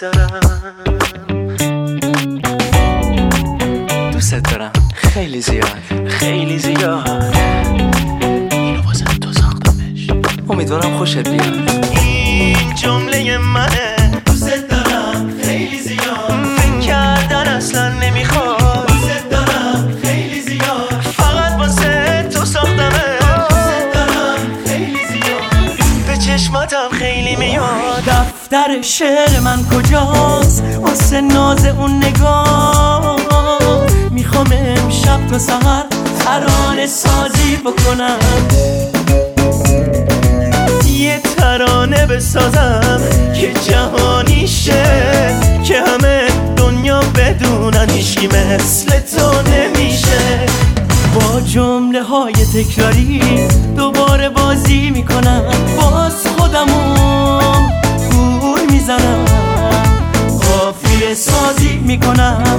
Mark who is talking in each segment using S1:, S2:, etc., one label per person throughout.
S1: دوست دارم خیلی زیاد، خیلی زیاد. اینو واسه تو ساختمش، امیدوارم خوشت بیاد. این جمله منه، دوست دارم خیلی زیاد. فکر کردن اصلا نمیخواد، دوست دارم خیلی زیاد. فقط واسه تو ساختمش، دوست دارم خیلی زیاد. به چشماتم خیلی میاد. دفتر شعر من کجاست واسه ناز اون نگاه؟ میخوام امشب تا سحر ترانه سازی بکنم، یه ترانه بسازم که جهانی شه، که همه دنیا بدونن هیچکی مثل تو نمیشه. با جمله های تکراری دوباره بازی میکنم، باز خودمون گول میزنم، قافیه سازی میکنم.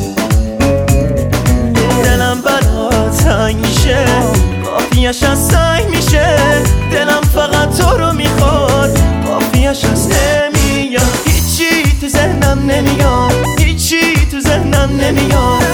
S1: دلم برا تنگ میشه، قافیه‌اش از سنگ میشه. دلم فقط تو رو میخواد، قافیه‌اش از نمیاد. هیچی تو ذهنم نمیاد، هیچی تو ذهنم نمیاد.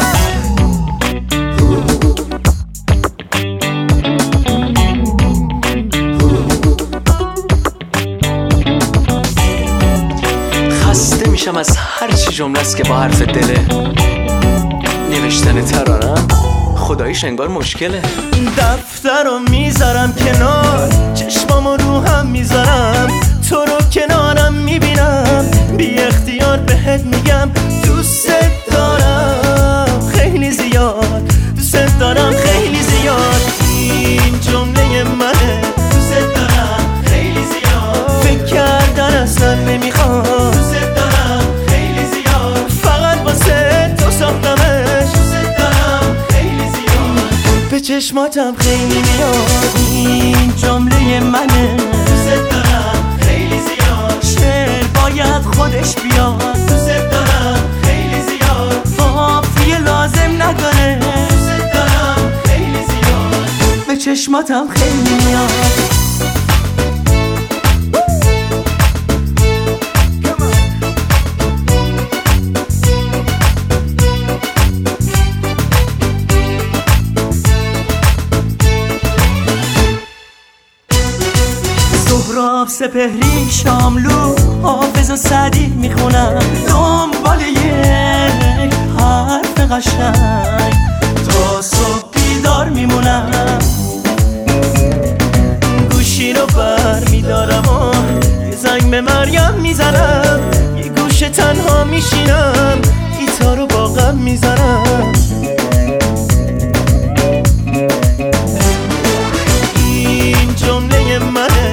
S1: خسته میشم از هر چی جمله است که با حرف دله. نوشتن ترانم خداییش انگار مشکله. این دفتر رو میذارم کنار، چشمامو رو هم میذارم، تو رو کنارم میبینم. بی اختیار بهت میگم دوست دارم خیلی زیاد، دوست دارم خیلی زیاد. این جمله منه، دوست دارم خیلی زیاد. فکر کردن اصلا نمیخوام، دوست دارم خیلی زیاد. فقط واسه تو ساختمش، به چشماتم خیلی میاد. این جمله منه، دوست دارم خیلی زیاد. شعر باید خودش بیاد، دوست دارم خیلی زیاد. قافیه لازم نداره، دوست دارم خیلی زیاد. به چشماتم خیلی میاد. سهراب سپهری شاملو حافظ و سعدی میخونم، دنبال یک حرف قشنگ تا صبح بیدار میمونم. گوشی رو بر میدارم و یه زنگ به مریم میزنم، یه گوشه تنها میشینم، گیتار رو با غم میزنم. این جمله منه،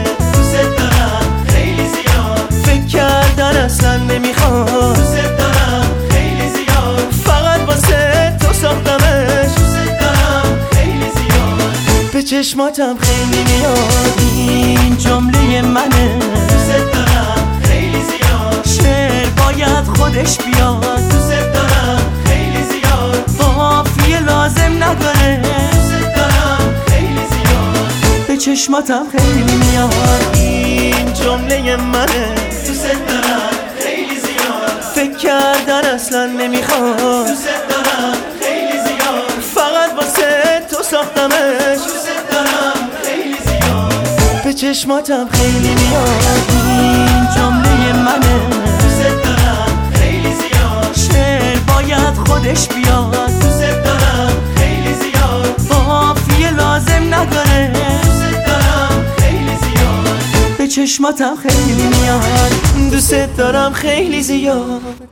S1: اصلا نمیخوام، دوست دارم خیلی زیاد. فقط واسه تو ساختمش، دوست دارم خیلی زیاد. به چشماتم خیلی میاد. این جمله منه، دوست دارم خیلی زیاد. شعر باید خودش بیاد، دوست دارم خیلی زیاد. قافیه لازم نداره، دوست دارم خیلی زیاد. به چشماتم خیلی میاد. این جمله منه، دوست دارم خیلی زیاد. فکر کردن اصلا نمیخواد، دوست دارم خیلی زیاد. فقط واسه تو ساختمش، دوست دارم خیلی زیاد. به چشماتم خیلی میاد. این جمله منه، دوست دارم خیلی زیاد. شعر باید خودش بیاد، دوست دارم خیلی زیاد. قافیه لازم نداره، دوست دارم خیلی زیاد. به چشماتم خیلی میاد. دوست دارم خیلی زیاد.